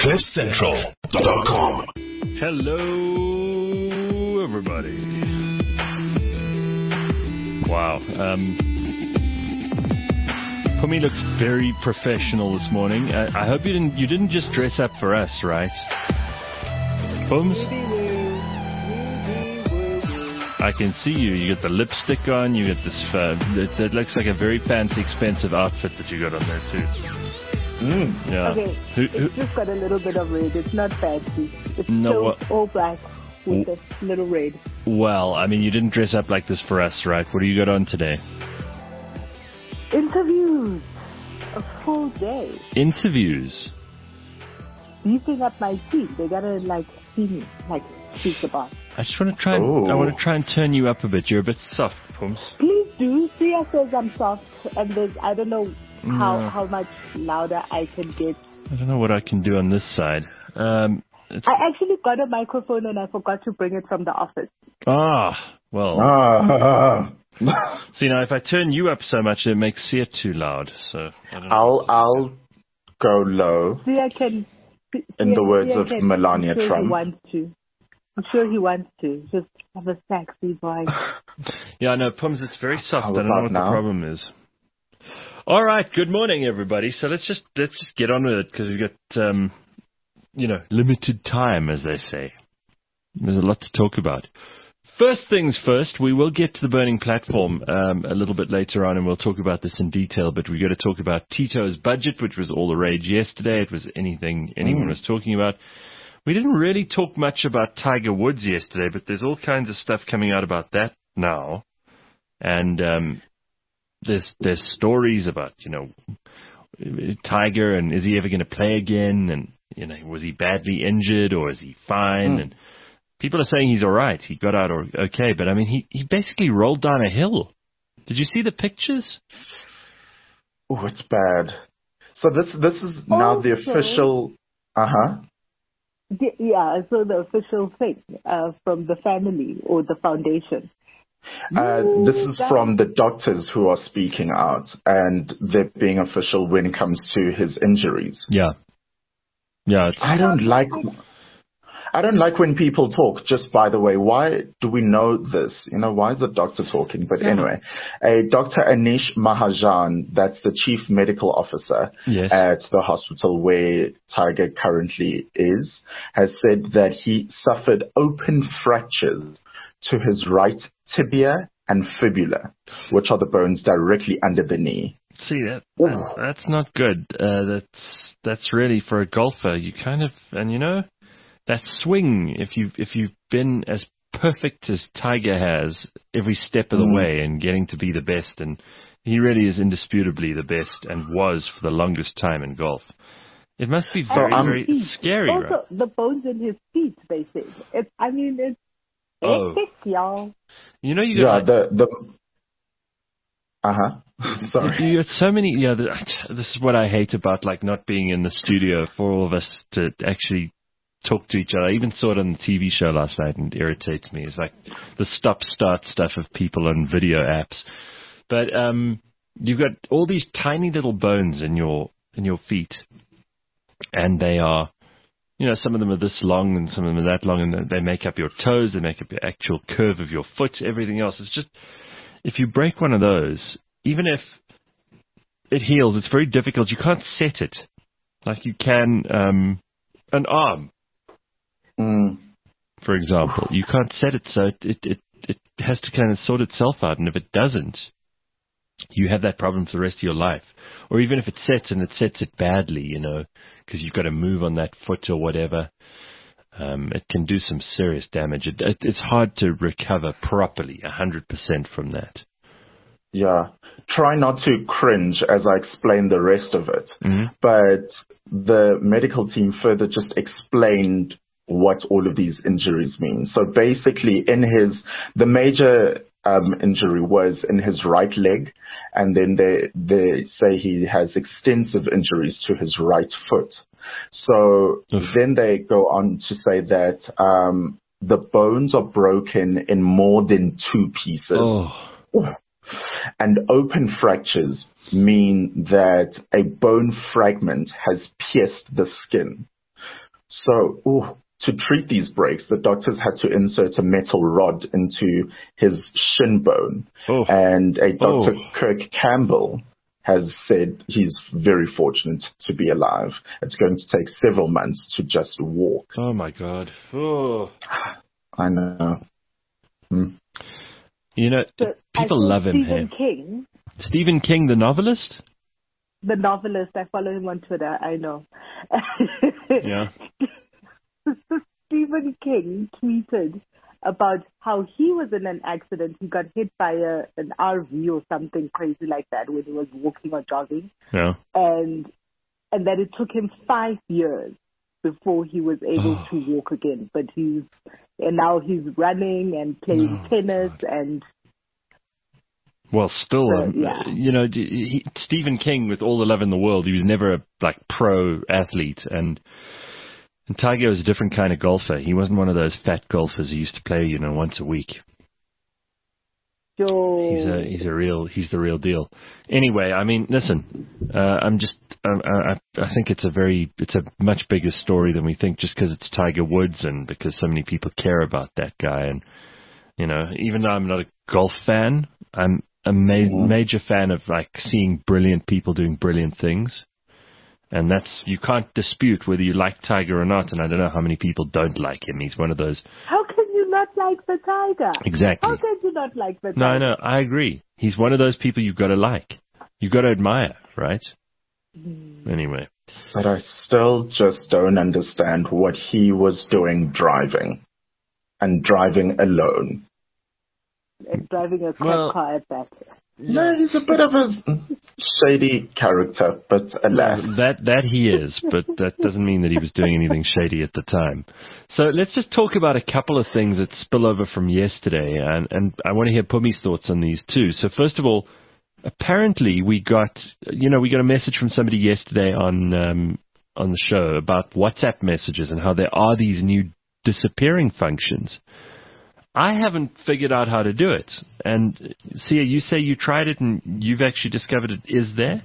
CliffCentral.com. Hello, everybody. Wow. Pumi looks very professional this morning. I hope you didn't just dress up for us, right? Pums? I can see you. You got the lipstick on. You got this. It looks like a very fancy, expensive outfit that you got on there too. Yeah. Okay. It's just got a little bit of red. It's not fancy. It's still all black with a little red. Well, I mean, you didn't dress up like this for us, right? What do you got on today? Interviews. A full day. Interviews. Beefing up my team. They gotta see me, speak about. I just want to try and turn you up a bit. You're a bit soft, Pums. Please do. Sia says I'm soft, and I don't know how much louder I can get. I don't know what I can do on this side. I actually got a microphone and I forgot to bring it from the office. See, now if I turn you up so much, it makes Sia too loud. So I'll go low. Sia can. In the words of Melania Trump. I'm sure he wants to. Just have a sexy voice. Yeah, no, Pums, it's very soft. I don't know what the problem is. All right, good morning, everybody. So let's just get on with it because we've got, limited time, as they say. There's a lot to talk about. First things first, we will get to the burning platform a little bit later on, and we'll talk about this in detail. But we've got to talk about Tito's budget, which was all the rage yesterday. It was anything anyone was talking about. We didn't really talk much about Tiger Woods yesterday, but there's all kinds of stuff coming out about that now. And there's stories about, Tiger, and is he ever going to play again? And, was he badly injured or is he fine? And people are saying he's all right. He got out okay. But, I mean, he basically rolled down a hill. Did you see the pictures? Oh, it's bad. So this is now the official... Yeah, so the official thing from the family or the foundation. This is from the doctors who are speaking out, and they're being official when it comes to his injuries. Yeah. I don't like when people talk. Just by the way, why do we know this? Why is the doctor talking? But anyway, Dr. Anish Mahajan, that's the chief medical officer at the hospital where Tiger currently is, has said that he suffered open fractures to his right tibia and fibula, which are the bones directly under the knee. See, that's not good. That's really for a golfer. You kind of, that swing, if you've been as perfect as Tiger has every step of the way and getting to be the best, and he really is indisputably the best and was for the longest time in golf. It must be very scary, also, right? The bones in his feet, they say. It's epic, y'all. You got Sorry. You got so many. This is what I hate about not being in the studio for all of us to actually talk to each other. I even saw it on the TV show last night, and it irritates me. It's like the stop-start stuff of people on video apps. But you've got all these tiny little bones in your feet, and they are, some of them are this long and some of them are that long, and they make up your toes, they make up your actual curve of your foot, everything else. It's just, if you break one of those, even if it heals, it's very difficult. You can't set it like you can an arm. For example, you can't set it, so it has to kind of sort itself out, and if it doesn't, you have that problem for the rest of your life. Or even if it sets and it sets it badly, because you've got to move on that foot or whatever, it can do some serious damage. It's hard to recover properly 100% from that. Yeah. Try not to cringe as I explain the rest of it. But the medical team further just explained what all of these injuries mean. So basically, the major injury was in his right leg, and then they say he has extensive injuries to his right foot. So then they go on to say that the bones are broken in more than two pieces. And open fractures mean that a bone fragment has pierced the skin. So, to treat these breaks, the doctors had to insert a metal rod into his shin bone. And a Dr. Kirk Campbell has said he's very fortunate to be alive. It's going to take several months to just walk. Oh, my God. Oh. I know. You know, people love him here. Stephen King, the novelist? The novelist. I follow him on Twitter. I know. Yeah. Stephen King tweeted about how he was in an accident. He got hit by an RV or something crazy like that when he was walking or jogging. Yeah. And that it took him 5 years before he was able to walk again. But now he's running and playing tennis and. Well, still, you know, Stephen King, with all the love in the world, he was never a pro athlete, and Tiger was a different kind of golfer. He wasn't one of those fat golfers who used to play, you know, once a week. Sure. He's the real deal. Anyway, I mean, listen, I think it's a much bigger story than we think, just because it's Tiger Woods and because so many people care about that guy. And, you know, even though I'm not a golf fan, I'm a major fan of like seeing brilliant people doing brilliant things. And you can't dispute whether you like Tiger or not. And I don't know how many people don't like him. He's one of those. How can you not like the Tiger? Exactly. How can you not like the Tiger? No, I agree. He's one of those people you've got to like. You've got to admire, right? Anyway. But I still just don't understand what he was doing driving. And driving alone. And driving a car at that. No, he's a bit of a shady character, but alas. That he is, but that doesn't mean that he was doing anything shady at the time. So let's just talk about a couple of things that spill over from yesterday, and I want to hear Pumi's thoughts on these too. So first of all, apparently we got a message from somebody yesterday on the show about WhatsApp messages and how there are these new disappearing functions. I haven't figured out how to do it. And Sia, you say you tried it and you've actually discovered it is there?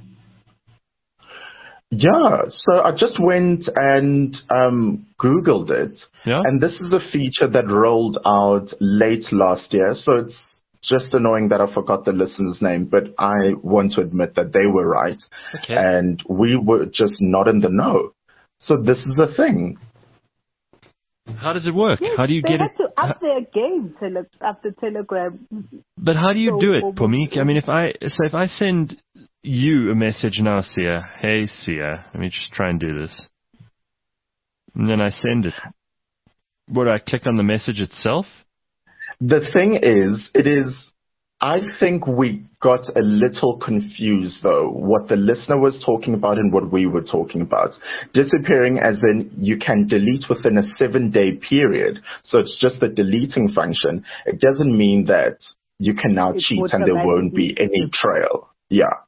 Yeah, so I just went and Googled it. Yeah? And this is a feature that rolled out late last year. So it's just annoying that I forgot the listener's name, but I want to admit that they were right. Okay. And we were just not in the know. So this is a thing. How does it work? Yes, how do you get it? They had to up their game after Telegram. But how do you do it, Pumi? I mean, if I send you a message now, Sia, hey Sia, let me just try and do this, and then I send it. What, do I click on the message itself? The thing is, I think we got a little confused, though, what the listener was talking about and what we were talking about. Disappearing as in you can delete within a 7-day period. So it's just the deleting function. It doesn't mean that you can now cheat and there won't be any trail. Yeah.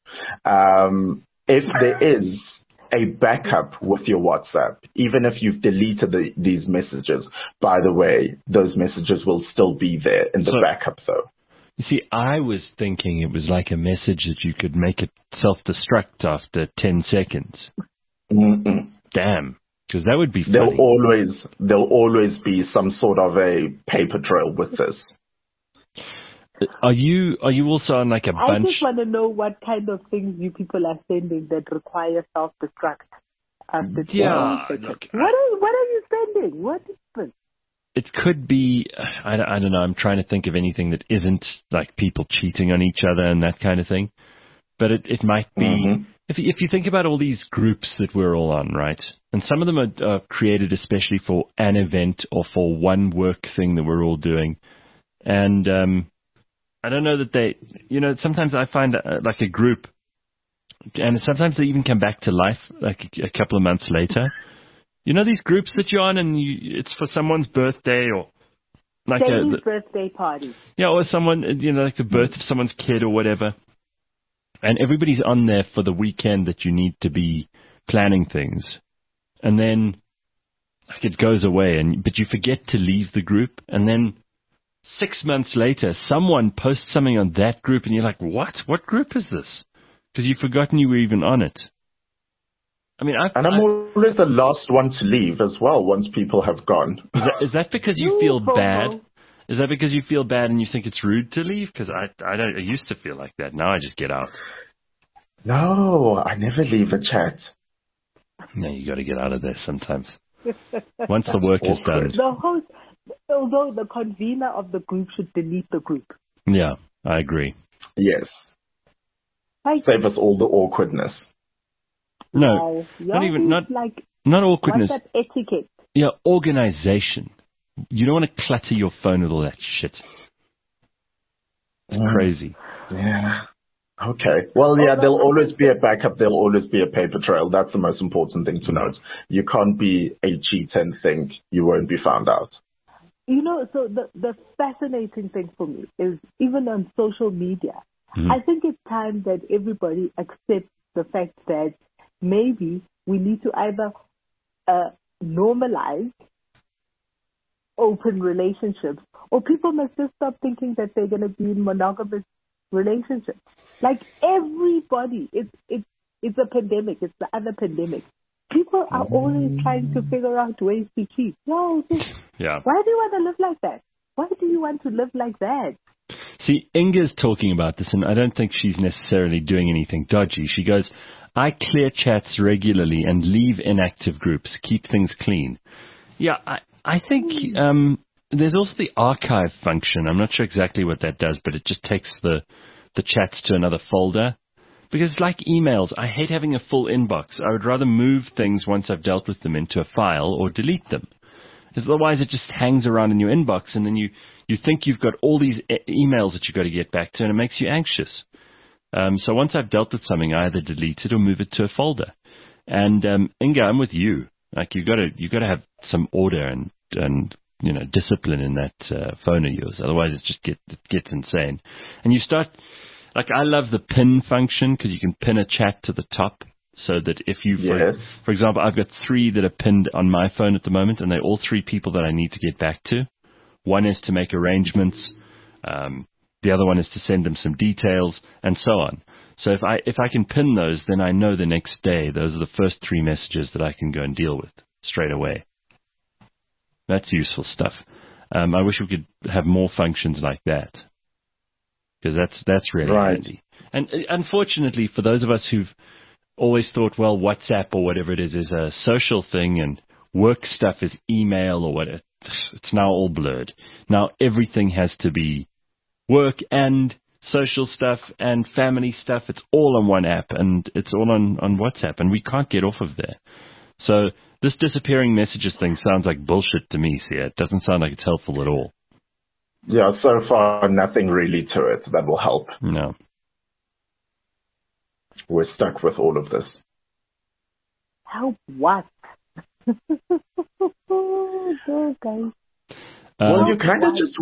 If there is a backup with your WhatsApp, even if you've deleted these messages, by the way, those messages will still be there in the backup, though. You see, I was thinking it was like a message that you could make it self-destruct after 10 seconds. Mm-mm. Damn, because that would be funny. There'll always be some sort of a paper trail with this. Are you also on like a bunch? I just want to know what kind of things you people are sending that require self-destruct after 10 seconds. What are you sending? What is this? It could be, I don't know, I'm trying to think of anything that isn't like people cheating on each other and that kind of thing. But it might be, if you think about all these groups that we're all on, right? And some of them are created especially for an event or for one work thing that we're all doing. And I don't know that they, sometimes I find like a group, and sometimes they even come back to life like a couple of months later. You know these groups that you're on and it's for someone's birthday or like a birthday party. Yeah, or someone, like the birth of someone's kid or whatever. And everybody's on there for the weekend that you need to be planning things. And then like it goes away but you forget to leave the group. And then 6 months later, someone posts something on that group and you're like, what? What group is this? Because you've forgotten you were even on it. I mean, I'm always the last one to leave as well once people have gone. Is that because you feel bad? Is that because you feel bad and you think it's rude to leave? Because I used to feel like that. Now I just get out. No, I never leave a chat. No, you got to get out of there sometimes. Once the work is done. The host, although the convener of the group should delete the group. Yeah, I agree. Yes. Save us all the awkwardness. No, not awkwardness. What's that etiquette? Yeah, organization. You don't want to clutter your phone with all that shit. It's crazy. Yeah. Okay. Well, yeah, there'll always be a backup. There'll always be a paper trail. That's the most important thing to note. You can't be a cheater and think you won't be found out. You know, so the fascinating thing for me is even on social media, I think it's time that everybody accepts the fact that maybe we need to either normalize open relationships, or people must just stop thinking that they're going to be in monogamous relationships. Like everybody, it's a pandemic. It's the other pandemic. People are always trying to figure out ways to cheat. No, yeah. Why do you want to live like that? Why do you want to live like that? See, Inga's talking about this, and I don't think she's necessarily doing anything dodgy. She goes, I clear chats regularly and leave inactive groups, keep things clean. Yeah, I think there's also the archive function. I'm not sure exactly what that does, but it just takes the chats to another folder. Because like emails, I hate having a full inbox. I would rather move things once I've dealt with them into a file or delete them. Because otherwise it just hangs around in your inbox, and then you think you've got all these emails that you've got to get back to, and it makes you anxious. So once I've dealt with something, I either delete it or move it to a folder. And Inga, I'm with you. Like you got to have some order and discipline in that phone of yours. Otherwise, it gets insane. And you start, like, I love the pin function because you can pin a chat to the top. So that if you, for example, I've got 3 that are pinned on my phone at the moment, and they're all 3 people that I need to get back to. One is to make arrangements. The other one is to send them some details, and so on. So if I can pin those, then I know the next day those are the first 3 messages that I can go and deal with straight away. That's useful stuff. I wish we could have more functions like that, because that's really handy. And unfortunately, for those of us who've always thought, well, WhatsApp or whatever it is a social thing, and work stuff is email or whatever, it's now all blurred. Now everything has to be work and social stuff and family stuff. It's all on one app, and it's all on WhatsApp, and we can't get off of there. So this disappearing messages thing sounds like bullshit to me, Sia. It doesn't sound like it's helpful at all. Yeah, so far nothing really to it that will help. No. We're stuck with all of this. Help what? Okay. Well, you kind of just...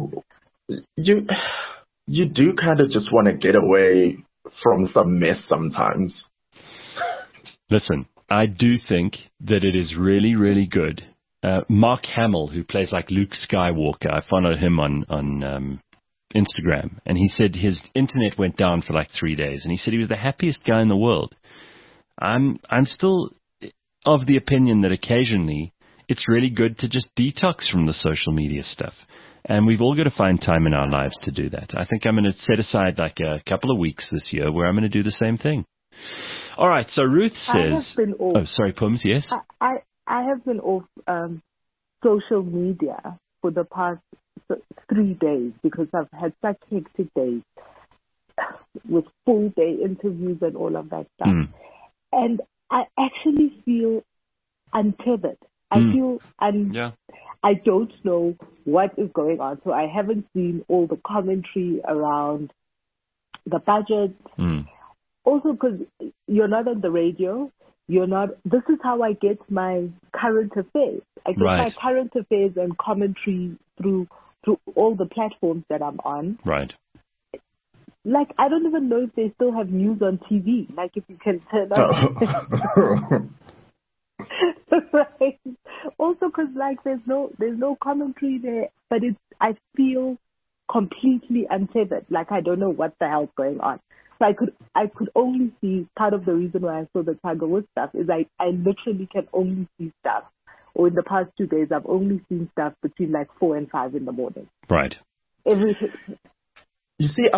You do kind of just want to get away from some mess sometimes. Listen, I do think that it is really, really good. Mark Hamill, who plays like Luke Skywalker, I follow him on Instagram, and he said his internet went down for like 3 days, and he said he was the happiest guy in the world. I'm still of the opinion that occasionally it's really good to just detox from the social media stuff. And we've all got to find time in our lives to do that. I think I'm going to set aside like a couple of weeks this year where I'm going to do the same thing. All right. So Ruth says, oh, sorry, Pums. Yes. I have been off social media for the past 3 days because I've had such hectic days with full day interviews and all of that stuff. And I actually feel untethered. I feel I don't know what is going on. So I haven't seen all the commentary around the budget. Also, because you're not on the radio, this is how I get my current affairs. I get my current affairs and commentary through all the platforms that I'm on. Right. Like, I don't even know if they still have news on TV. Like, if you can turn on. Right. Also, because like there's no commentary there, but I feel completely untethered. Like I don't know what the hell's going on. So I could only see, part of the reason why I saw the Tiger Woods stuff is I literally can only see stuff, or in the past 2 days I've only seen stuff between like 4 and 5 in the morning. Right. Everything. You see,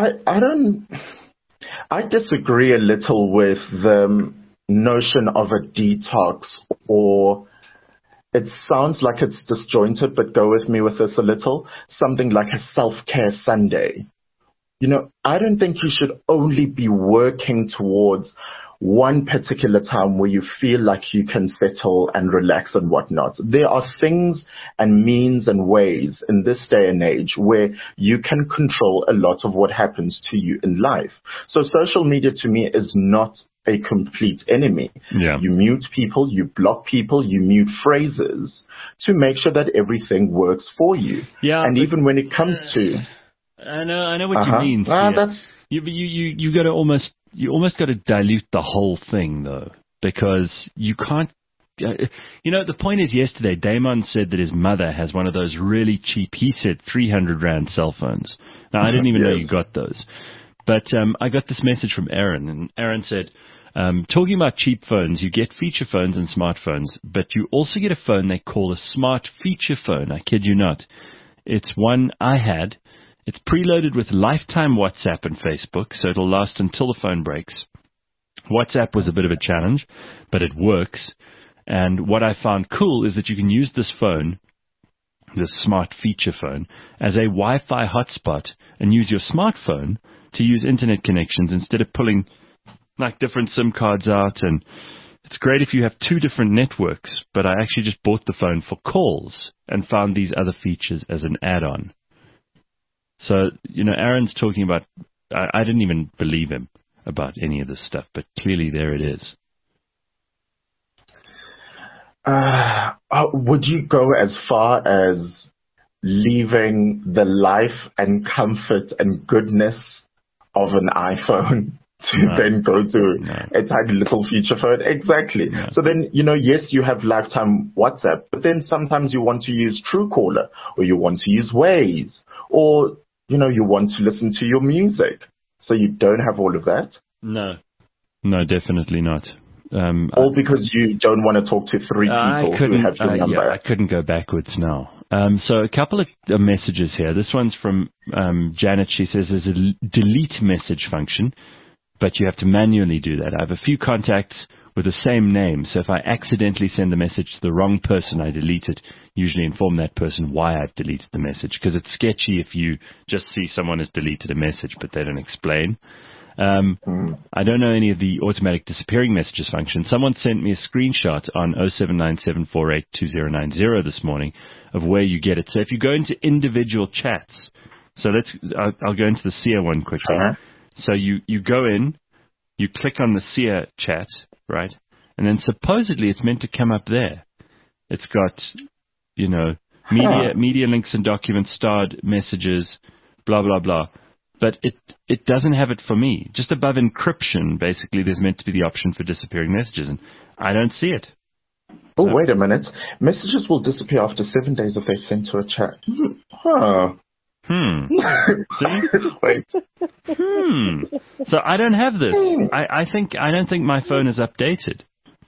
I disagree a little with the notion of a detox, or it sounds like it's disjointed, but go with me with this a little, something like a self-care Sunday. You know, I don't think you should only be working towards one particular time where you feel like you can settle and relax and whatnot. There are things and means and ways in this day and age where you can control a lot of what happens to you in life. So social media to me is not a complete enemy. Yeah. You mute people, you block people, you mute phrases to make sure that everything works for you. Yeah. And even when it comes to... I know what you mean. That's... You got to almost got to dilute the whole thing, though, because you can't. The point is, yesterday Damon said that his mother has one of those really cheap. He said 300 rand cell phones. Now I didn't even know you got those, but I got this message from Aaron, and Aaron said, talking about cheap phones, you get feature phones and smartphones, but you also get a phone they call a smart feature phone. I kid you not. It's one I had. It's preloaded with lifetime WhatsApp and Facebook, so it'll last until the phone breaks. WhatsApp was a bit of a challenge, but it works. And what I found cool is that you can use this phone, this smart feature phone, as a Wi-Fi hotspot and use your smartphone to use internet connections instead of pulling like different SIM cards out. And it's great if you have 2 different networks, but I actually just bought the phone for calls and found these other features as an add-on. So, Aaron's talking about, I didn't even believe him about any of this stuff, but clearly there it is. Would you go as far as leaving the life and comfort and goodness of an iPhone to then go to a tiny little feature phone? Exactly. No. So then, yes, you have lifetime WhatsApp, but then sometimes you want to use Truecaller, or you want to use Waze, or you want to listen to your music. So you don't have all of that? No, definitely not. All because you don't want to talk to 3 people who have your number. Yeah, I couldn't go backwards now. So a couple of messages here. This one's from Janet. She says there's a delete message function, but you have to manually do that. I have a few contacts with the same name, so if I accidentally send the message to the wrong person, I delete it. Usually inform that person why I've deleted the message, because it's sketchy if you just see someone has deleted a message, but they don't explain. I don't know any of the automatic disappearing messages function. Someone sent me a screenshot on 0797482090 this morning of where you get it. So if you go into individual chats, so I'll go into the SIA one quickly. So you go in, you click on the SIA chat, right? And then supposedly it's meant to come up there. It's got, media links and documents, starred messages, blah, blah, blah. But it doesn't have it for me. Just above encryption, basically, there's meant to be the option for disappearing messages, and I don't see it. Oh, so, wait a minute. Messages will disappear after 7 days if they're sent to a chat. See? Wait. So I don't have this. I don't think my phone is updated.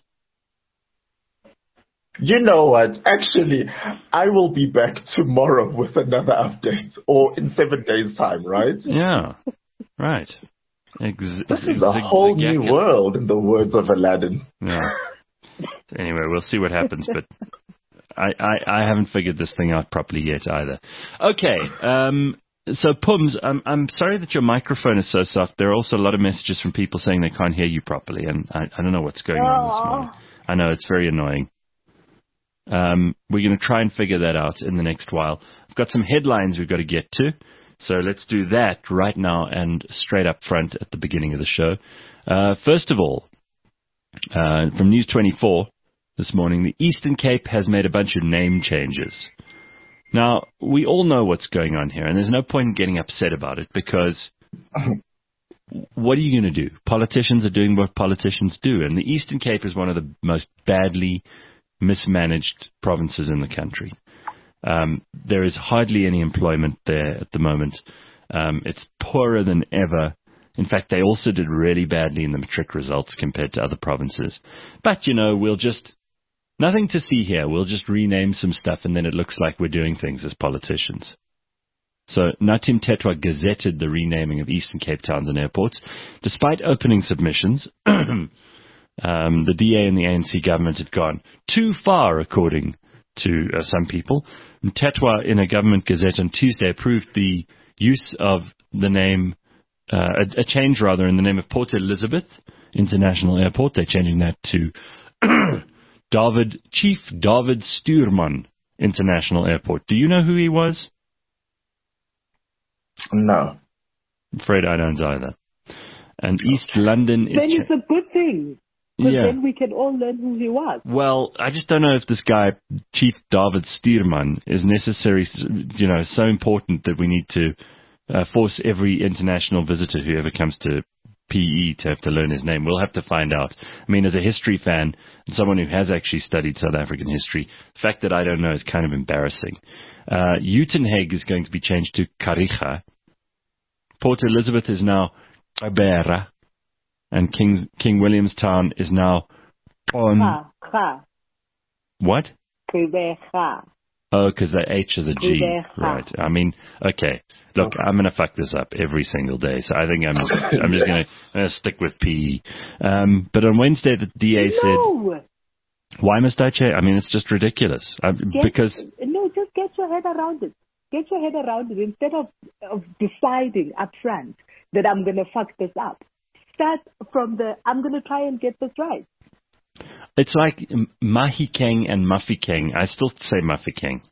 You know what? Actually, I will be back tomorrow with another update, or in 7 days' time, right? Yeah, right. This is a whole new world, in the words of Aladdin. Yeah. Anyway, we'll see what happens, but I haven't figured this thing out properly yet either. Okay, so Pums, I'm sorry that your microphone is so soft. There are also a lot of messages from people saying they can't hear you properly, and I don't know what's going on this morning. I know, it's very annoying. We're going to try and figure that out in the next while. I've got some headlines we've got to get to, so let's do that right now and straight up front at the beginning of the show. First of all, from News 24 this morning, the Eastern Cape has made a bunch of name changes. Now, we all know what's going on here, and there's no point in getting upset about it, because what are you going to do? Politicians are doing what politicians do, and the Eastern Cape is one of the most badly mismanaged provinces in the country. There is hardly any employment there at the moment. It's poorer than ever In fact, they also did really badly in the matric results compared to other provinces. But, we'll just, nothing to see here. We'll just rename some stuff and then it looks like we're doing things as politicians. So Natim Tetwa gazetted the renaming of Eastern Cape towns and airports. Despite opening submissions, the DA and the ANC government had gone too far, according to some people. Tetwa, in a government gazette on Tuesday, approved the use of the name, a change rather, in the name of Port Elizabeth International Airport. They're changing that to Chief David Stuurman International Airport. Do you know who he was? No. I'm afraid I don't either. And East London is... Then it's a good thing. Because then we can all learn who he was. Well, I just don't know if this guy, Chief David Stuurman, is necessary, so important that we need to force every international visitor who ever comes to PE to have to learn his name. We'll have to find out. I mean, as a history fan and someone who has actually studied South African history, the fact that I don't know is kind of embarrassing. Uitenhage is going to be changed to Kariga. Port Elizabeth is now Abera. And King Williamstown is now on... What? Kariga. Oh, because the H is a G. Right. I mean, okay. Look, I'm going to fuck this up every single day. So I think I'm just going to stick with PE. But on Wednesday, the DA said... Why must I change? I mean, it's just ridiculous. Because... No, just get your head around it. Get your head around it instead of deciding up front that I'm going to fuck this up. Start from I'm going to try and get this right. It's like Mahikeng and Mafeking. I still say Mafeking.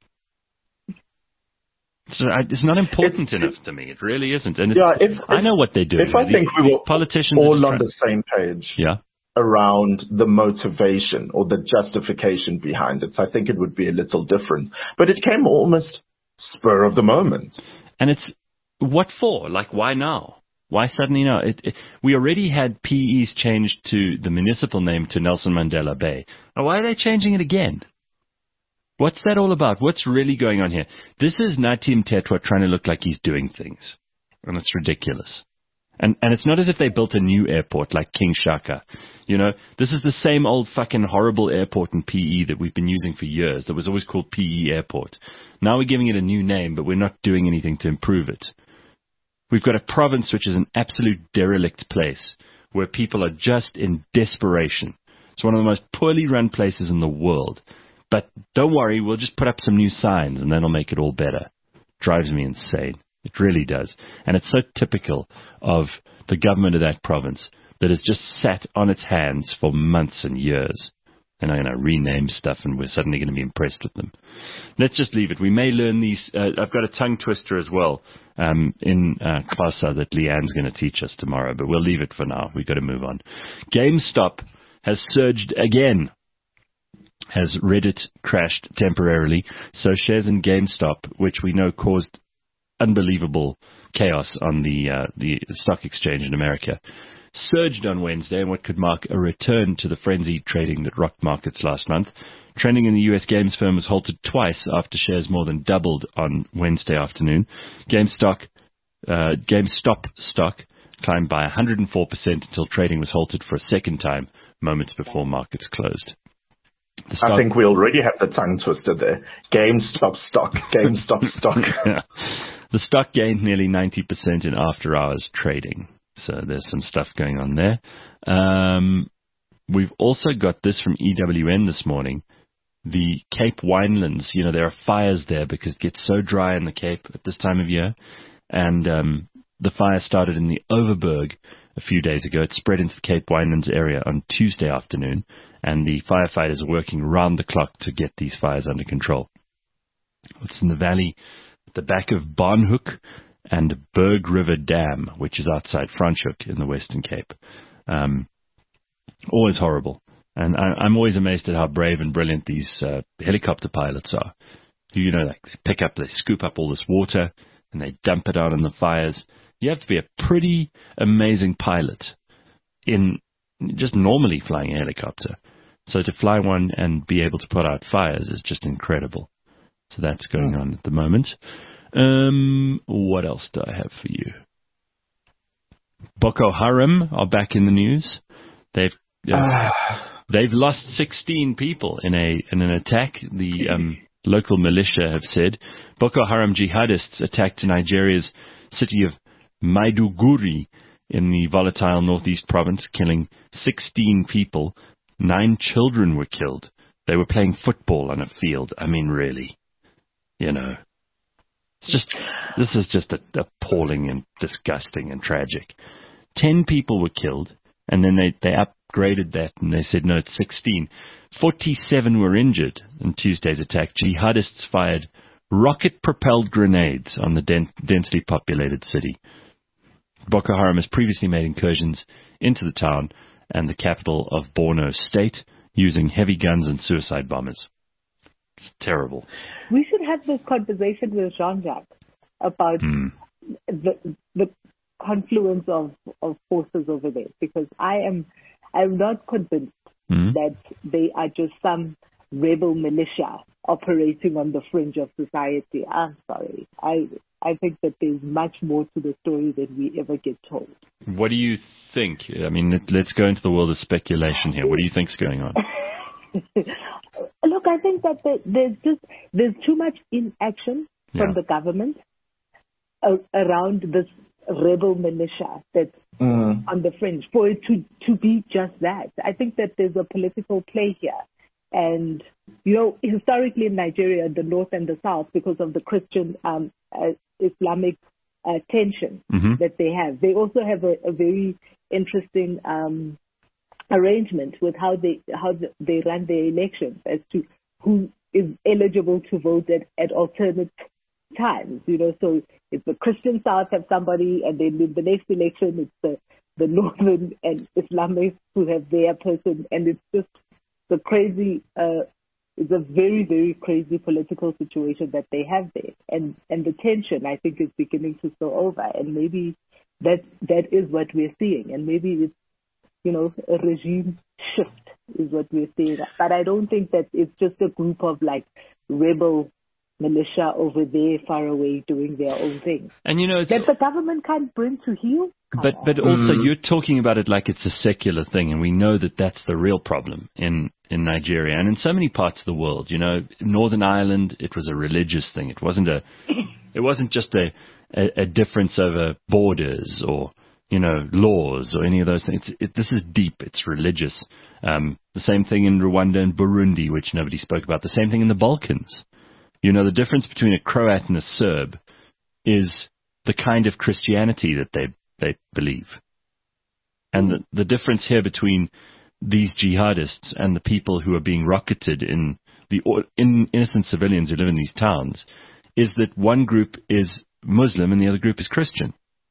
So it's not important enough to me. It really isn't. And I know what they're doing. If I think we were politicians all on the same page yeah. around the motivation or the justification behind it, I think it would be a little different. But it came almost spur of the moment. And it's, what for? Like, why now? Why suddenly now? We already had PEs changed to the municipal name to Nelson Mandela Bay. Now, why are they changing it again? What's that all about? What's really going on here? This is Natim Tetwa trying to look like he's doing things. And it's ridiculous. And it's not as if they built a new airport like King Shaka. This is the same old fucking horrible airport in PE that we've been using for years that was always called PE Airport. Now we're giving it a new name, but we're not doing anything to improve it. We've got a province which is an absolute derelict place where people are just in desperation. It's one of the most poorly run places in the world. But don't worry, we'll just put up some new signs and that'll make it all better. Drives me insane. It really does. And it's so typical of the government of that province that has just sat on its hands for months and years. And I'm going to rename stuff and we're suddenly going to be impressed with them. Let's just leave it. We may learn these. I've got a tongue twister as well in Xhosa that Leanne's going to teach us tomorrow, but we'll leave it for now. We've got to move on. GameStop has surged again. Has Reddit crashed temporarily? So shares in GameStop, which we know caused unbelievable chaos on the stock exchange in America, surged on Wednesday in what could mark a return to the frenzied trading that rocked markets last month. Trending in the U.S. games firm was halted twice after shares more than doubled on Wednesday afternoon. GameStop stock climbed by 104% until trading was halted for a second time moments before markets closed. I think we already have the tongue twister there. GameStop stock. Yeah. The stock gained nearly 90% in after-hours trading. So there's some stuff going on there. We've also got this from EWN this morning. The Cape Winelands, there are fires there because it gets so dry in the Cape at this time of year. And the fire started in the Overberg a few days ago. It spread into the Cape Winelands area on Tuesday afternoon. And the firefighters are working round the clock to get these fires under control. It's in the valley at the back of Barnhoek and Berg River Dam, which is outside Franschhoek in the Western Cape. Always horrible. And I'm always amazed at how brave and brilliant these helicopter pilots are. Who, they scoop up all this water and they dump it out on the fires. You have to be a pretty amazing pilot in just normally flying a helicopter. So to fly one and be able to put out fires is just incredible. So that's going on at the moment. What else do I have for you? Boko Haram are back in the news. They've lost 16 people in an attack. The local militia have said Boko Haram jihadists attacked Nigeria's city of Maiduguri in the volatile northeast province, killing 16 people. 9 children were killed. They were playing football on a field. I mean, really, this is just appalling and disgusting and tragic. 10 people were killed, and then they upgraded that, and they said, no, it's 16. 47 were injured in Tuesday's attack. Jihadists fired rocket-propelled grenades on the densely populated city. Boko Haram has previously made incursions into the town and the capital of Borno State using heavy guns and suicide bombers. It's terrible. We should have this conversation with Jean-Jacques about the confluence of forces over there, because I'm not convinced that they are just some rebel militia operating on the fringe of society. I'm sorry. I think that there's much more to the story than we ever get told. What do you think? I mean, let's go into the world of speculation here. What do you think's going on? Look, I think that there's too much inaction from the government around this rebel militia that's on the fringe for it to be just that. I think that there's a political play here. And, historically in Nigeria, the north and the south, because of the Christian Islamic tension that they have, they also have a very interesting arrangement with how they run their elections as to who is eligible to vote at alternate times. So if the Christian South have somebody, and then in the next election it's the Northern and Islamists who have their person, and it's just the crazy. It's a very, very crazy political situation that they have there, and the tension, I think, is beginning to spill over, and maybe that is what we're seeing, and maybe it's a regime shift is what we're seeing. But I don't think that it's just a group of rebel militia over there far away doing their own thing. And that the government can't bring to heel. But also you're talking about it like it's a secular thing, and we know that that's the real problem in Nigeria and in so many parts of the world. Northern Ireland, it was a religious thing. It wasn't just a difference over borders or laws or any of those things. This is deep. It's religious. The same thing in Rwanda and Burundi, which nobody spoke about. The same thing in the Balkans. The difference between a Croat and a Serb is the kind of Christianity that they believe. And the difference here between these jihadists and the people who are being rocketed in innocent civilians who live in these towns is that one group is Muslim and the other group is Christian.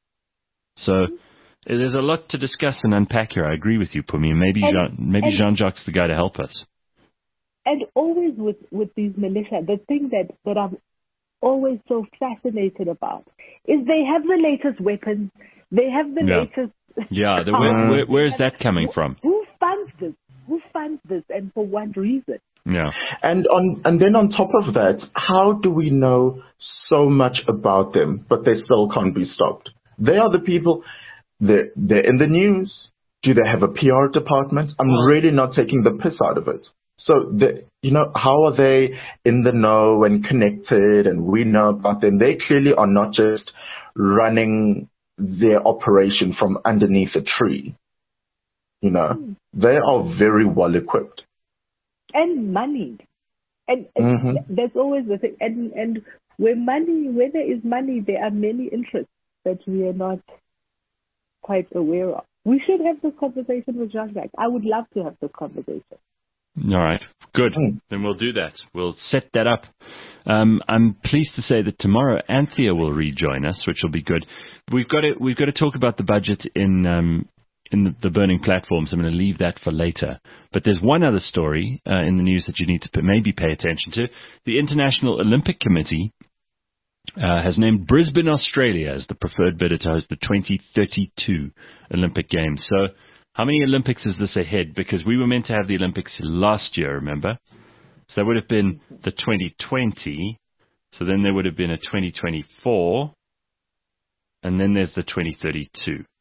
So there's a lot to discuss and unpack here. I agree with you, Pumi. Maybe Jean-Jacques the guy to help us. And always with these militia, the thing that I'm always so fascinated about is they have the latest weapons. They have the latest... Yeah, where's that coming from? Who funds this? Who funds this, and for what reason? Yeah. And then on top of that, how do we know so much about them, but they still can't be stopped? They are the people, they're in the news. Do they have a PR department? I'm really not taking the piss out of it. So, how are they in the know and connected, and we know about them? They clearly are not just running their operation from underneath a tree. They are very well equipped. And money. And that's always the thing. And where there is money, there are many interests that we are not quite aware of. We should have this conversation with Jean-Jacques. I would love to have this conversation. All right, good. Then we'll do that. We'll set that up. I'm pleased to say that tomorrow Anthea will rejoin us, which will be good. We've got to talk about the budget in the burning platforms. I'm going to leave that for later. But there's one other story in the news that you need to maybe pay attention to. The International Olympic Committee has named Brisbane, Australia as the preferred bidder to host the 2032 Olympic Games. So how many Olympics is this ahead? Because we were meant to have the Olympics last year, remember? So that would have been the 2020. So then there would have been a 2024. And then there's the 2032.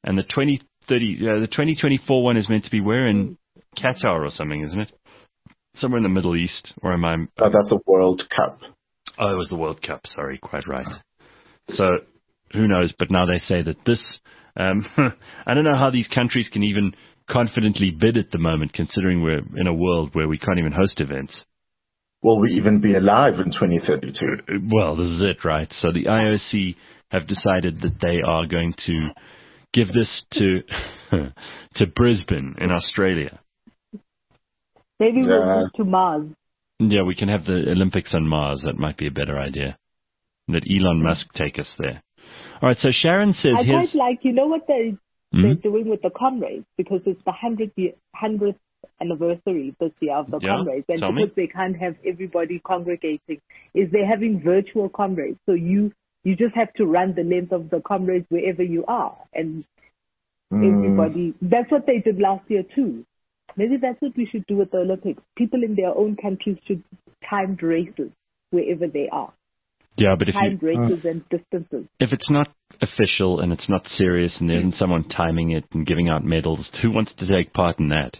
And the 2024 one is meant to be where, in Qatar or something, isn't it? Somewhere in the Middle East, or am I? That's a World Cup. Oh, it was the World Cup. Sorry, quite right. So who knows? But now they say that this. I don't know how these countries can even confidently bid at the moment, considering we're in a world where we can't even host events. Will we even be alive in 2032? Well, this is it, right? So the IOC have decided that they are going to give this to Brisbane in Australia. Maybe we'll move to Mars. Yeah, we can have the Olympics on Mars. That might be a better idea. Let Elon Musk take us there. All right, so Sharon says... I quite like, you know what they're doing with the Comrades? Because it's the 100th anniversary this year of the Comrades. And because they can't have everybody congregating, is they're having virtual Comrades. So you just have to run the length of the Comrades wherever you are. And everybody... That's what they did last year too. Maybe that's what we should do with the Olympics. People in their own countries should timed races wherever they are. Yeah, but timed races and distances. If it's not official and it's not serious and there isn't someone timing it and giving out medals, who wants to take part in that?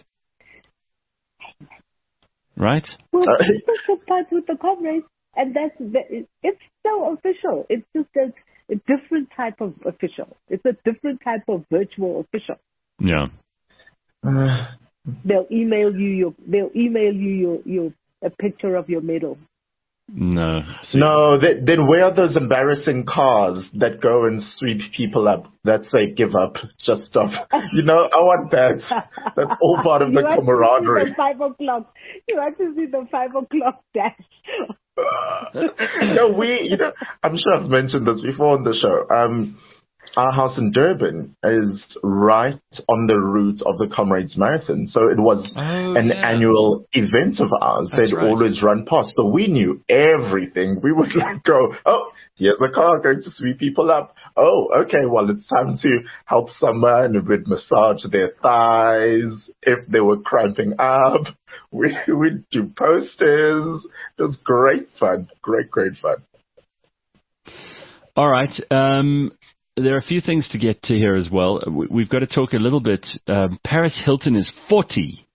Right? Well, people took part with the Comrades, and it's still official. It's just a different type of official. It's a different type of virtual official. Yeah. They'll email you a picture of your medal. No. Then where are those embarrassing cars that go and sweep people up that say give up, just stop? I want that. That's all part of the camaraderie. You want to see the 5 o'clock dash. I'm sure I've mentioned this before on the show. Our house in Durban is right on the route of the Comrades Marathon. So it was an annual event of ours. They'd always run past. So we knew everything. We would go, oh, here's the car going to sweep people up. Oh, okay, well, it's time to help someone. We'd massage their thighs if they were cramping up. We'd do posters. It was great fun. Great fun. All right. There are a few things to get to here as well. We've got to talk a little bit. Paris Hilton is 40.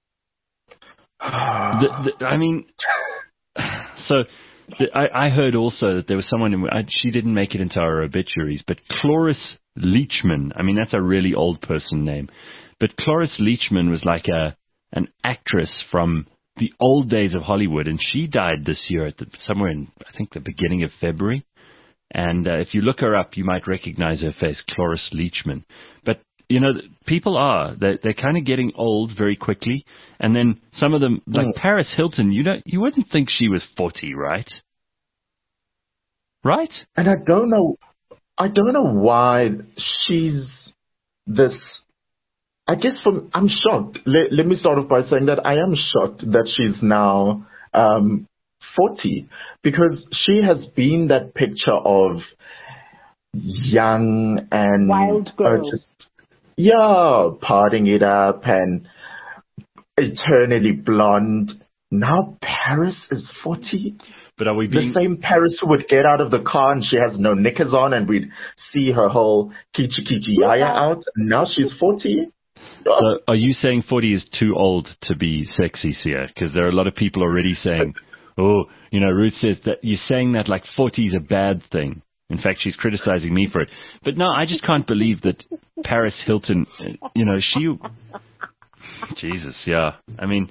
I heard also that there was someone, she didn't make it into our obituaries, but Cloris Leachman, that's a really old person name. But Cloris Leachman was like an actress from the old days of Hollywood, and she died this year somewhere in, I think, the beginning of February. And if you look her up, you might recognize her face, Cloris Leachman. But, people they're kind of getting old very quickly. And then some of them, like Paris Hilton, you wouldn't think she was 40, right? Right? And I don't know why she's this. I guess I'm shocked. Let me start off by saying that I am shocked that she's now 40, because she has been that picture of young and wild girl. Partying it up and eternally blonde. Now Paris is 40. But are we the same Paris who would get out of the car and she has no knickers on and we'd see her whole kichi yaya out? Now she's 40. So are you saying 40 is too old to be sexy, Sia? Because there are a lot of people already saying, Ruth says that you're saying that like 40 is a bad thing. In fact, she's criticizing me for it. But no, I just can't believe that Paris Hilton, Jesus, yeah. I'm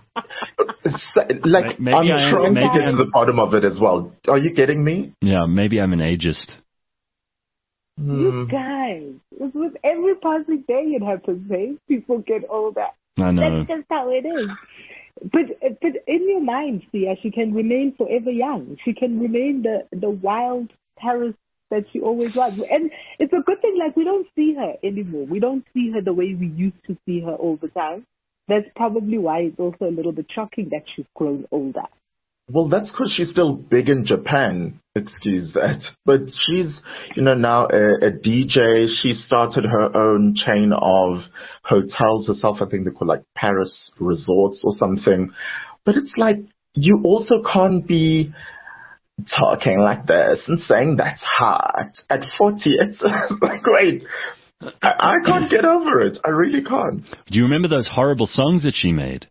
trying to get to the bottom of it as well. Are you getting me? Yeah, maybe I'm an ageist. You guys, with every passing day it happens, hey? People get older. I know. That's just how it is. But in your mind, Sia, she can remain forever young. She can remain the wild Paris that she always was. And it's a good thing, we don't see her anymore. We don't see her the way we used to see her all the time. That's probably why it's also a little bit shocking that she's grown older. Well, that's because she's still big in Japan. Excuse that. But she's, now a DJ. She started her own chain of hotels herself. I think they're called Paris Resorts or something. But it's you also can't be talking like this and saying that's hot. At 40, it's wait. I can't get over it. I really can't. Do you remember those horrible songs that she made?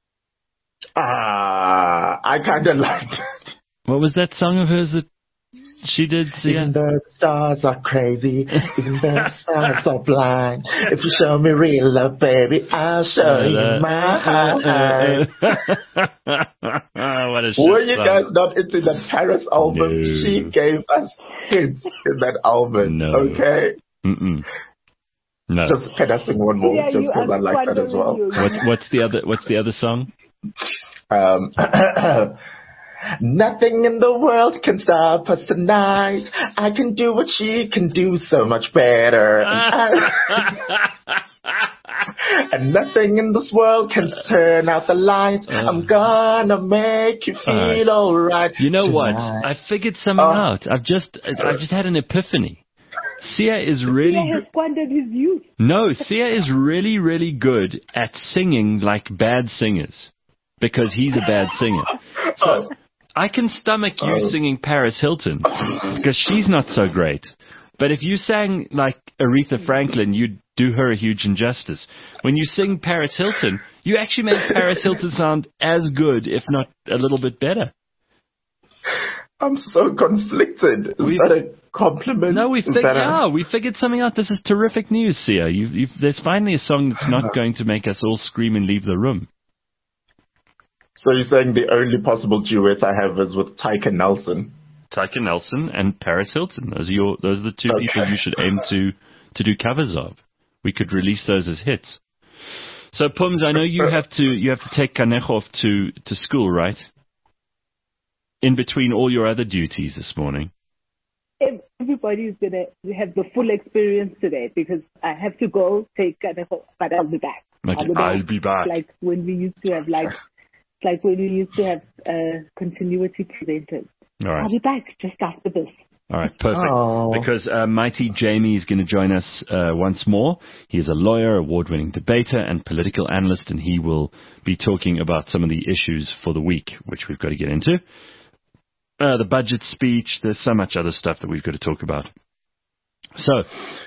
I kind of liked it. What was that song of hers that she did? Even though the stars are crazy, even though the stars are blind, if you show me real love, baby, I'll show you mine. What a shit Were you song. guys not into the Paris album? No. She gave us hits in that album. No. Okay? Mm-mm. No. Just can I sing one more? Yeah, just because I like that as well. What's the other song? Nothing in the world can stop us tonight. I can do what she can do so much better. And nothing in this world can turn out the light. I'm gonna make you feel alright. You know tonight. what? I figured something out. I've just had an epiphany. Sia is really has squandered his youth. No, Sia is really, really good at singing like bad singers. Because he's a bad singer. So I can stomach you singing Paris Hilton because she's not so great. But if you sang like Aretha Franklin, you'd do her a huge injustice. When you sing Paris Hilton, you actually make Paris Hilton sound as good, if not a little bit better. I'm so conflicted. Is that a compliment? No, we figured something out. This is terrific news, Sia. There's finally a song that's not going to make us all scream and leave the room. So you're saying the only possible duet I have is with Tyka Nelson? Tyka Nelson and Paris Hilton. Those are the two people you should aim to do covers of. We could release those as hits. So Pums, I know you have to take Kanecho off to school, right? In between all your other duties this morning. Everybody is going to have the full experience today because I have to go take Kanecho, but I'll be back. Okay, I'll be back. Like when we used to have continuity presenters. All right. I'll be back just after this. All right, perfect. Oh. Because Mighty Jamie is going to join us once more. He is a lawyer, award-winning debater, and political analyst, and he will be talking about some of the issues for the week, which we've got to get into. The budget speech, there's so much other stuff that we've got to talk about. So,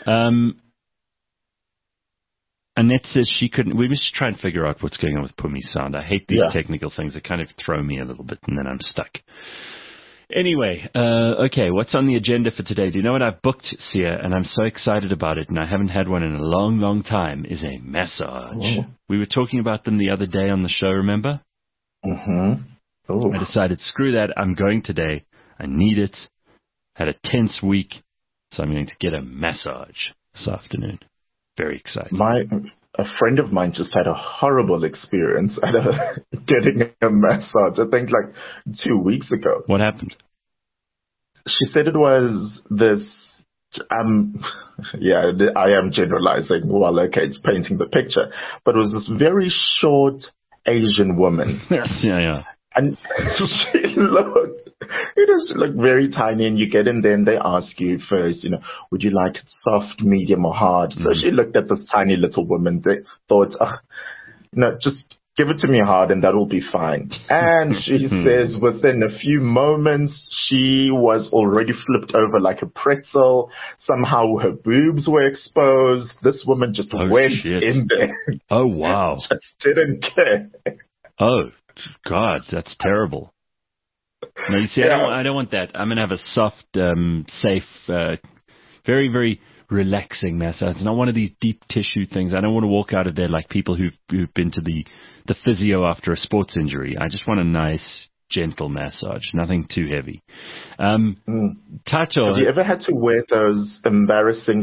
Annette says she couldn't. We must try and figure out what's going on with Pumi's sound. I hate these technical things. They kind of throw me a little bit, and then I'm stuck. Anyway, okay, what's on the agenda for today? Do you know what I've booked, Sia? And I'm so excited about it, and I haven't had one in a long, long time, is a massage. Oh. We were talking about them the other day on the show, remember? Mm-hmm. Oh. I decided, screw that, I'm going today. I need it. Had a tense week, so I'm going to get a massage this afternoon. Very excited. A friend of mine just had a horrible experience at getting a massage, I think like 2 weeks ago. What happened? She said it was this, I am generalizing. Well, okay, it's painting the picture. But it was this very short Asian woman. Yeah. And she looked very tiny, and you get in there and they ask you first, would you like it soft, medium, or hard? So she looked at this tiny little woman, they thought, just give it to me hard and that will be fine. And she says within a few moments, she was already flipped over like a pretzel. Somehow her boobs were exposed. This woman just went in there. Oh, wow. Just didn't care. Oh, God, that's terrible. No, you see, I don't want that. I'm going to have a soft, safe, very, very relaxing massage. It's not one of these deep tissue things. I don't want to walk out of there like people who've been to the physio after a sports injury. I just want a nice, gentle massage, nothing too heavy. Tato, have you ever had to wear those embarrassing,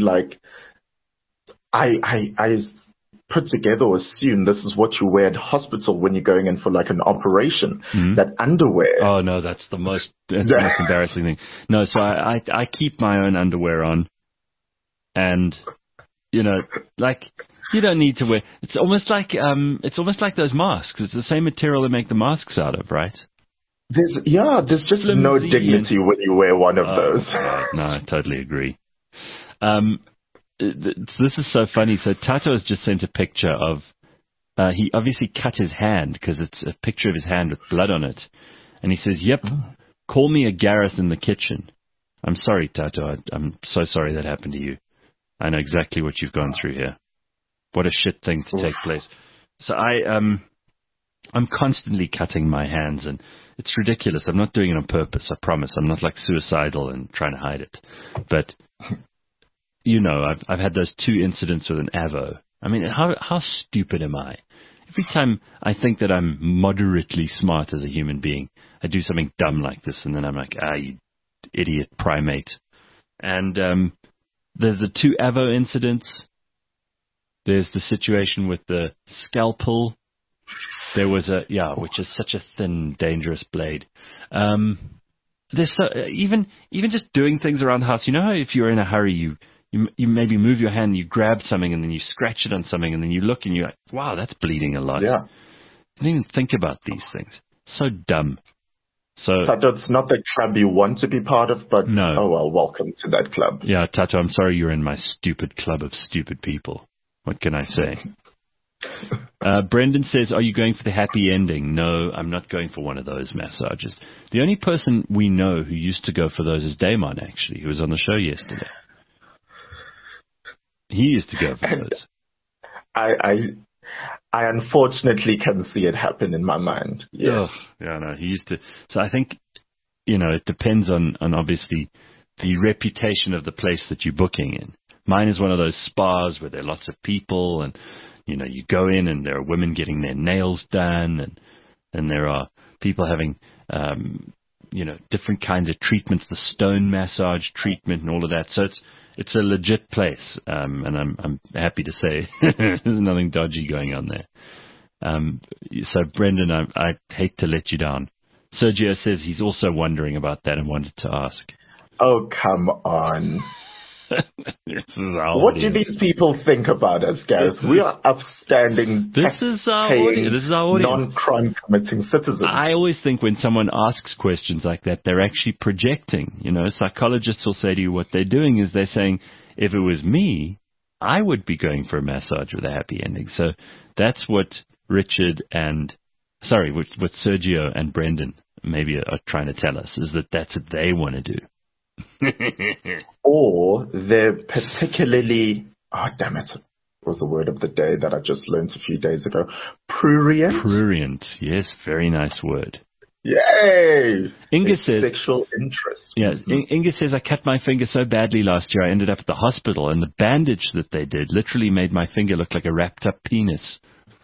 I put together or assume this is what you wear at hospital when you're going in for like an operation, that underwear. Oh, no, that's the most embarrassing thing. No, so I keep my own underwear on, and, you don't need to wear, it's almost like those masks. It's the same material they make the masks out of, right? There's just no dignity when you wear one of those. No, I totally agree. This is so funny. So Tato has just sent a picture of, he obviously cut his hand because it's a picture of his hand with blood on it. And he says, yep, call me a Gareth in the kitchen. I'm sorry, Tato. I'm so sorry that happened to you. I know exactly what you've gone through here. What a shit thing to take place. So I'm constantly cutting my hands, and it's ridiculous. I'm not doing it on purpose, I promise. I'm not like suicidal and trying to hide it. But, I've had those 2 incidents with an Avo. I mean, how stupid am I? Every time I think that I'm moderately smart as a human being, I do something dumb like this, and then I'm like, you idiot primate. And there's the 2 Avo incidents. There's the situation with the scalpel. There was which is such a thin, dangerous blade. There's even just doing things around the house. You know how if you're in a hurry, you maybe move your hand, you grab something, and then you scratch it on something, and then you look and you're like, wow, that's bleeding a lot. Yeah. You didn't even think about these things. So dumb. So Tato, it's not the club you want to be part of, but no. Oh well, welcome to that club. Yeah, Tato, I'm sorry you're in my stupid club of stupid people. What can I say? Brendan says, are you going for the happy ending? No, I'm not going for one of those massages. The only person we know who used to go for those is Damon, actually, who was on the show yesterday. He used to go for those. I unfortunately can see it happen in my mind. Yes. Oh, yeah, no, he used to. So I think, it depends on obviously the reputation of the place that you're booking in. Mine is one of those spas where there are lots of people, and you go in and there are women getting their nails done, and there are people having different kinds of treatments, the stone massage treatment and all of that. So it's a legit place, and I'm happy to say there's nothing dodgy going on there. So Brendan, I hate to let you down. Sergio says he's also wondering about that and wanted to ask. Oh, come on. What do these people think about us, Gareth? We are upstanding, tax-paying, non-crime committing citizens. I always think when someone asks questions like that, they're actually projecting. Psychologists will say to you what they're doing is they're saying, if it was me, I would be going for a massage with a happy ending. So that's what what Sergio and Brendan maybe are trying to tell us, is that that's what they want to do. Or they're particularly, damn it, was the word of the day that I just learned a few days ago. Prurient? Prurient, yes, very nice word. Yay! Inga says, sexual interest. Yeah, Inga says, I cut my finger so badly last year I ended up at the hospital, and the bandage that they did literally made my finger look like a wrapped up penis.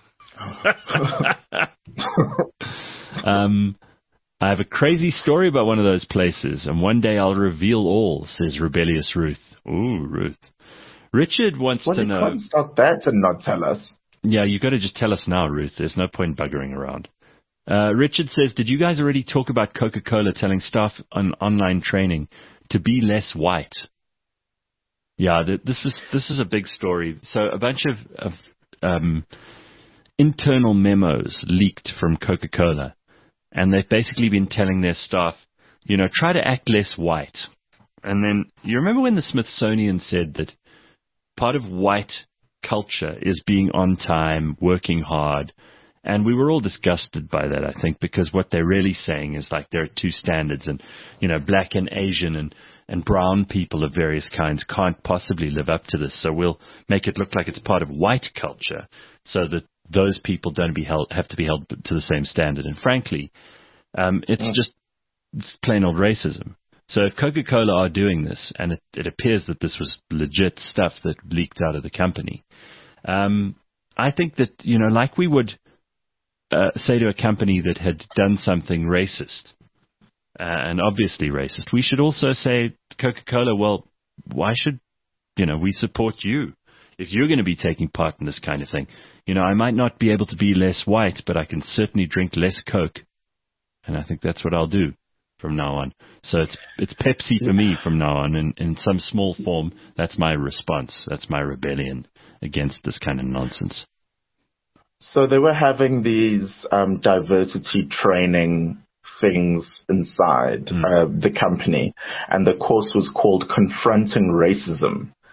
I have a crazy story about one of those places, and one day I'll reveal all, says rebellious Ruth. Ooh, Ruth. Richard wants to know... Well, you can't stop that and not tell us. Yeah, you got to just tell us now, Ruth. There's no point buggering around. Richard says, did you guys already talk about Coca-Cola telling staff on online training to be less white? Yeah, this is a big story. So a bunch of internal memos leaked from Coca-Cola. And they've basically been telling their staff, try to act less white. And then, you remember when the Smithsonian said that part of white culture is being on time, working hard. And we were all disgusted by that, I think, because what they're really saying is like there are 2 standards, and, black and Asian and brown people of various kinds can't possibly live up to this. So we'll make it look like it's part of white culture so that those people don't have to be held to the same standard. And frankly, it's plain old racism. So if Coca-Cola are doing this, and it appears that this was legit stuff that leaked out of the company, I think that, like we would say to a company that had done something racist, and obviously racist, we should also say, Coca-Cola, well, why should, we support you? If you're going to be taking part in this kind of thing, I might not be able to be less white, but I can certainly drink less Coke. And I think that's what I'll do from now on. So it's Pepsi for me from now on. And in some small form, that's my response. That's my rebellion against this kind of nonsense. So they were having these diversity training things inside the company. And the course was called Confronting Racism.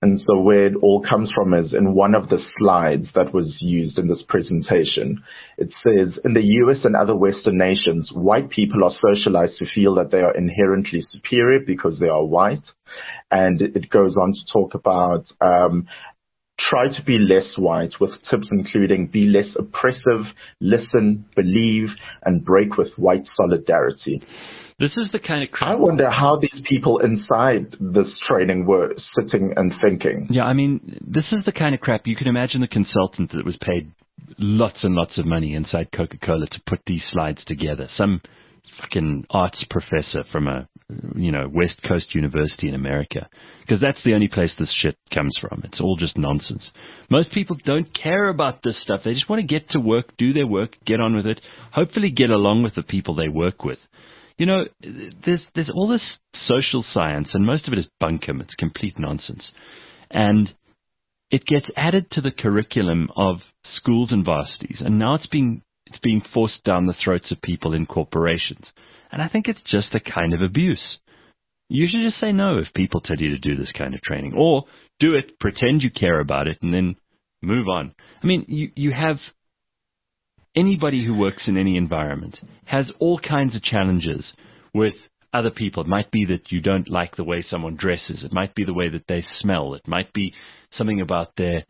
And so where it all comes from is in one of the slides that was used in this presentation. It says, in the US and other Western nations, white people are socialized to feel that they are inherently superior because they are white. And it goes on to talk about try to be less white, with tips including be less oppressive, listen, believe, and break with white solidarity. This is the kind of crap. I wonder how these people inside this training were sitting and thinking. Yeah, I mean, this is the kind of crap. You can imagine the consultant that was paid lots and lots of money inside Coca-Cola to put these slides together. Some fucking arts professor from a, West Coast university in America. Because that's the only place this shit comes from. It's all just nonsense. Most people don't care about this stuff. They just want to get to work, do their work, get on with it, hopefully get along with the people they work with. There's all this social science, and most of it is bunkum. It's complete nonsense. And it gets added to the curriculum of schools and varsities, and now it's being forced down the throats of people in corporations. And I think it's just a kind of abuse. You should just say no if people tell you to do this kind of training. Or do it, pretend you care about it, and then move on. I mean, you have... Anybody who works in any environment has all kinds of challenges with other people. It might be that you don't like the way someone dresses. It might be the way that they smell. It might be something about their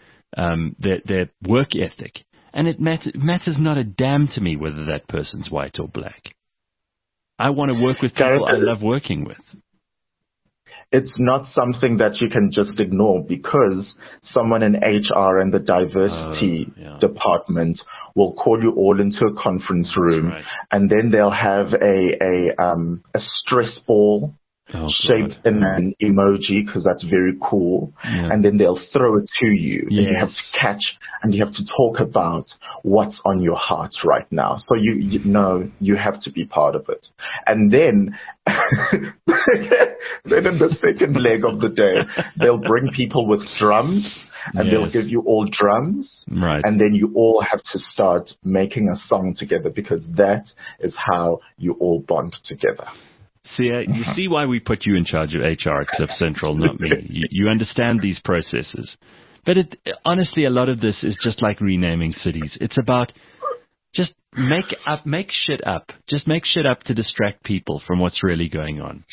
work ethic. And it matters not a damn to me whether that person's white or black. I want to work with people I love working with. It's not something that you can just ignore, because someone in HR and the diversity department will call you all into a conference room, and then they'll have a stress ball shaped in an emoji, because that's very cool. Yeah. And then they'll throw it to you, and you have to catch, and you have to talk about what's on your heart right now. So you know you have to be part of it. And then then in the second leg of the day, they'll bring people with drums, and they'll give you all drums. Right. And then you all have to start making a song together, because that is how you all bond together. See, you see why we put you in charge of HR at Cliff Central, not me. You understand these processes. But honestly, a lot of this is just like renaming cities. It's about just make shit up. Just make shit up to distract people from what's really going on.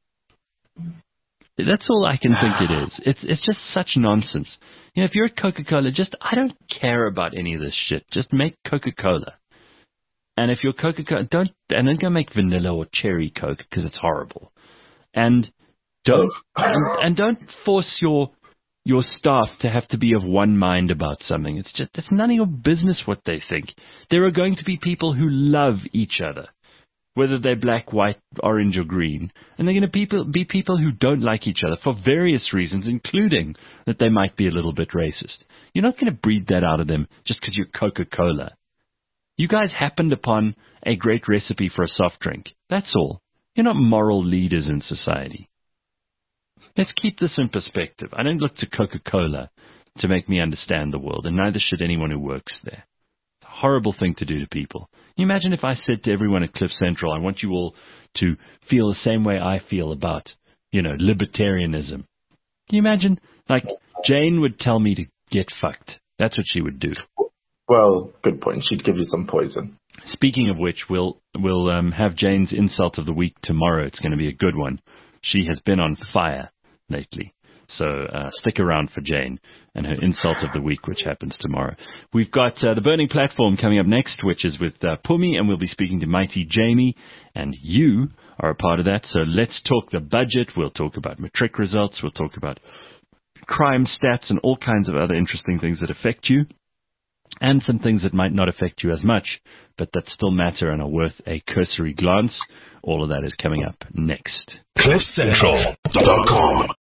That's all I can think it is. It's just such nonsense. If you're at Coca-Cola, I don't care about any of this shit. Just make Coca-Cola. And if you're Coca-Cola, don't go make vanilla or cherry Coke, because it's horrible. And don't force your staff to have to be of one mind about something. It's none of your business what they think. There are going to be people who love each other, whether they're black, white, orange, or green. And they're going to be people who don't like each other for various reasons, including that they might be a little bit racist. You're not going to breed that out of them just because you're Coca-Cola. You guys happened upon a great recipe for a soft drink. That's all. You're not moral leaders in society. Let's keep this in perspective. I don't look to Coca-Cola to make me understand the world, and neither should anyone who works there. It's a horrible thing to do to people. Can you imagine if I said to everyone at Cliff Central, I want you all to feel the same way I feel about, libertarianism. Can you imagine? Like, Jane would tell me to get fucked. That's what she would do. Well, good point. She'd give you some poison. Speaking of which, we'll have Jane's insult of the week tomorrow. It's going to be a good one. She has been on fire lately. So stick around for Jane and her insult of the week, which happens tomorrow. We've got the Burning Platform coming up next, which is with Pumi, and we'll be speaking to Mighty Jamie, and you are a part of that. So let's talk the budget. We'll talk about matric results. We'll talk about crime stats and all kinds of other interesting things that affect you, and some things that might not affect you as much, but that still matter and are worth a cursory glance. All of that is coming up next. CliffCentral.com